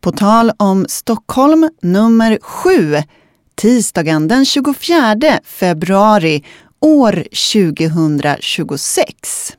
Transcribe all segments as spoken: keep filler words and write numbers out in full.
På tal om Stockholm nummer sju, tisdagen den tjugofjärde februari år tjugohundratjugosex.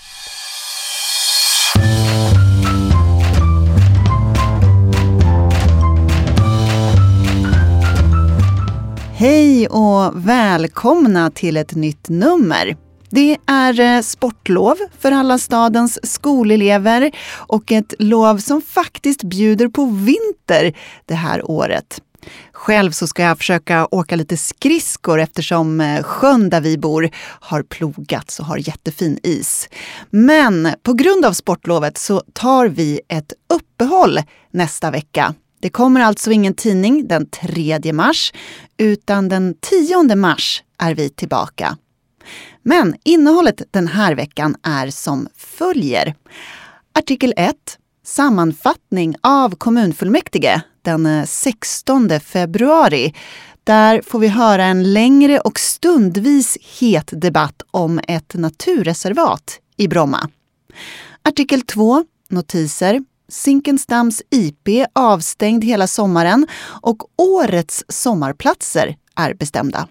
Hej och välkomna till ett nytt nummer. Det är sportlov för alla stadens skolelever och ett lov som faktiskt bjuder på vinter det här året. Själv så ska jag försöka åka lite skridskor eftersom sjön där vi bor har plogats och har jättefin is. Men på grund av sportlovet så tar vi ett uppehåll nästa vecka. Det kommer alltså ingen tidning den tredje mars utan den tionde mars är vi tillbaka. Men innehållet den här veckan är som följer. Artikel ett. Sammanfattning av kommunfullmäktige den sextonde februari. Där får vi höra en längre och stundvis het debatt om ett naturreservat i Bromma. Artikel två. Notiser. Zinkensdamms I P avstängd hela sommaren och årets sommarplatser är bestämda.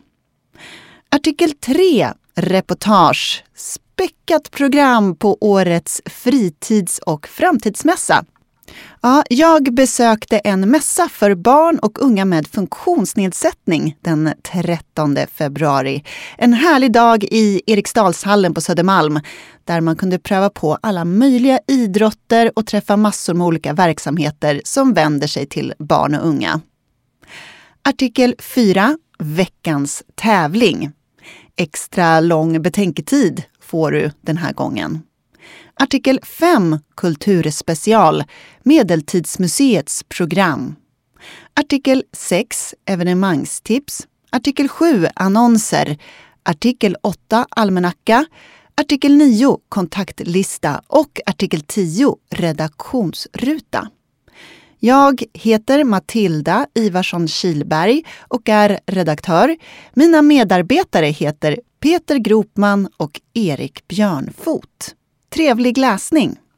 Artikel tre. Reportage. Späckat program på årets fritids- och framtidsmässa. Ja, jag besökte en mässa för barn och unga med funktionsnedsättning den trettonde februari. En härlig dag i Eriksdalshallen på Södermalm där man kunde pröva på alla möjliga idrotter och träffa massor med olika verksamheter som vänder sig till barn och unga. Artikel fyra. Veckans tävling. Extra lång betänketid får du den här gången. Artikel fem. Kulturspecial. Medeltidsmuseets program. Artikel sex. Evenemangstips. Artikel sju. Annonser. Artikel åtta. Almanacka. Artikel nio. Kontaktlista. Och artikel tio. Redaktionsruta. Jag heter Matilda Ivarsson Kilberg och är redaktör. Mina medarbetare heter Peter Gropman och Erik Björnfot. Trevlig läsning!